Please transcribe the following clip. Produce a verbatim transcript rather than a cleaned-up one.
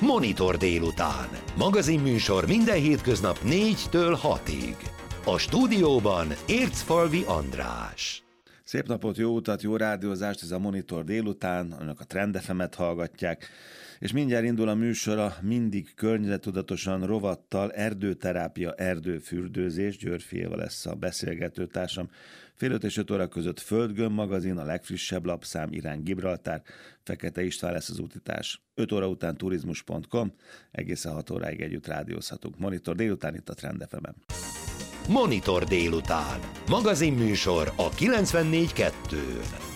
Monitor délután. Magazinműsor minden hétköznap négytől hatig. A stúdióban Ércfalvi András. Szép napot, jó utat, jó rádiózást, ez a Monitor délután, önök a Trend ef emet hallgatják, és mindjárt indul a műsora mindig környezettudatosan rovattal, erdőterápia, erdőfürdőzés, Györfiéval lesz a beszélgetőtársam. Fél öt és öt óra között Földgömb magazin, a legfrissebb lapszám irány Gibraltár, Fekete István lesz az útitárs. öt óra után turizmus pont com, egészen hat óráig együtt rádiózhatunk. Monitor délután itt a Trend ef emen. Monitor délután. Magazinműsor a kilencvennégy kettőn.